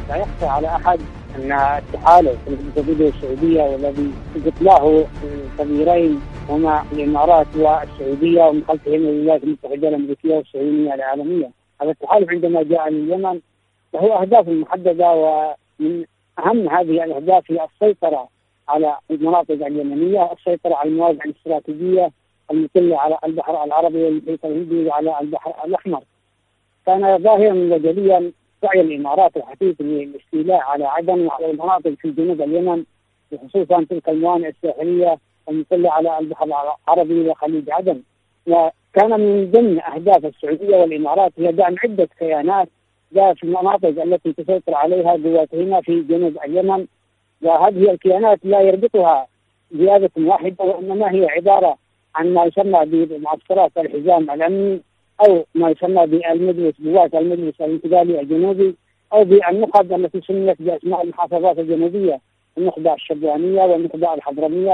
لا يخفى على أحد أن التحالف الذي تقوده السعودية والذي قتلاه الكبيرين هما الإمارات والسعودية ومن خلفهم الولايات المتحدة الأمريكية والصهيونية العالمية. هذا التحالف عندما جاء لليمن له أهداف محددة، ومن أهم هذه الأهداف هي السيطرة على المناطق اليمنية، السيطرة على المواقع الاستراتيجية المطلة على البحر العربي والمحيط الهندي وعلى البحر الأحمر. كان ظاهرا وجليا سعي الإمارات الحثيث للاستيلاء على عدن وعلى المناطق في جنوب اليمن، وخصوصا تلك الموانئ الساحلية المطلة على البحر العربي وخليج عدن. وكان من ضمن أهداف السعودية والإمارات هي دعم عدة كيانات في المناطق التي تسيطر عليها قواتهما في جنوب اليمن، وهذه الكيانات لا يربطها زيادة واحدة، وإنما هي عبارة عن ما يسمى بمعسكرات الحزام الأمني، أو ما يسمى بالمجلس قوات المجلس الانتقالي الجنوبي، أو بالنخب التي سميت بأسماء المحافظات الجنوبية، النخبة الشبوانية والنخبة الحضرمية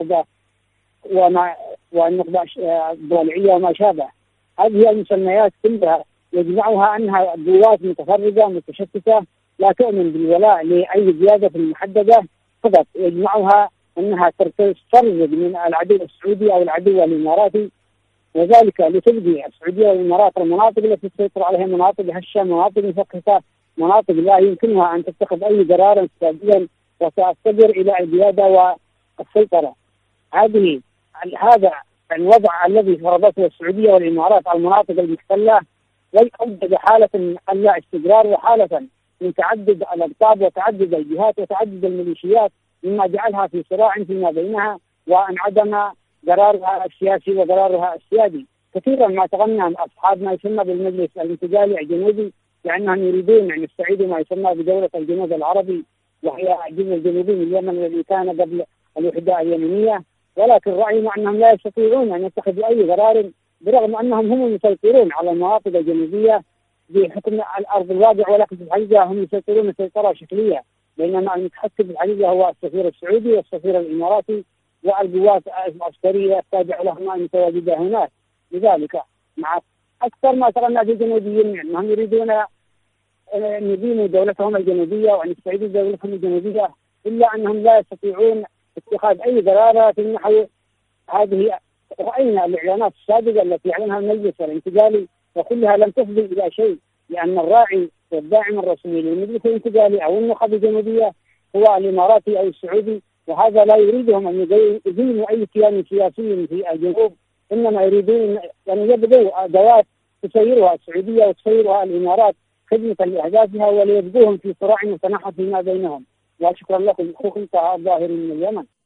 والنخبة الضليعية وما شابه. هذه المسميات كلها يجمعها أنها قوات متفرقة متشتتة لا تؤمن بالولاء لأي زيادة محددة، فقط يجمعها أنها تسترزق من العدو السعودي أو العدو الإماراتي، وذلك لتبدي السعودية والإمارات المناطق التي تسيطر عليها مناطق هشة، مناطق مفككة، مناطق لا يمكنها أن تتخذ أي قرار استراتيجيا وتستمر إلى الزيادة والسيطرة. هذا الوضع الذي فرضته السعودية والإمارات على المناطق المحتلة وأوجد حالة من اللا استقرار، وحالة من تعدد الأقطاب وتعدد الجهات وتعدد الميليشيات، مما جعلها في صراع فيما بينها وانعدم قرارها السياسي وقرارها السيادي. كثيرا ما تغنى أصحاب ما يسمى بالمجلس الانتقالي الجنوبي لأنهم يريدون أن يستعيدوا ما يسمى بدولة الجنوب العربي، وهي الجزء الجنوبي من اليمن الذي كان قبل الوحدة اليمنية، ولكن رأينا أنهم لا يستطيعون أن يتخذوا أي قرار برغم أنهم هم المسيطرون على المناطق الجنوبية بحكم الأرض الواقع، ولكن في الحقيقة هم يسيطرون سيطرة شكلية، بينما المتحكم في الحقيقة هو السفير السعودي والسفير الإماراتي والقوات العسكرية التابعة لهما المتواجدة هناك. لذلك مع أكثر ما ترى في الجنوبيين أنهم يريدون أن يدينوا دولتهم الجنوبية وأن يستعيدوا دولتهم الجنوبية، إلا أنهم لا يستطيعون اتخاذ أي قرارات نحو هذه. رأينا الإعلانات السابقة التي أعلنها المجلس الانتقالي وكلها لم تفضي إلى شيء، لأن الراعي والداعم الرسمي للمجلس الانتقالي أو النخب الجنوبية هو الإماراتي أو السعودي، وهذا لا يريدهم أن يدينوا أي كيان سياسي في الجنوب، إنما يريدون أن يبدوا أدوات تسيرها السعودية وتسيرها الإمارات خدمة لأهدافها وليبدوهم في صراع متنحى فيما بينهم. وشكرا لكم أخوكم طه الظاهري من اليمن.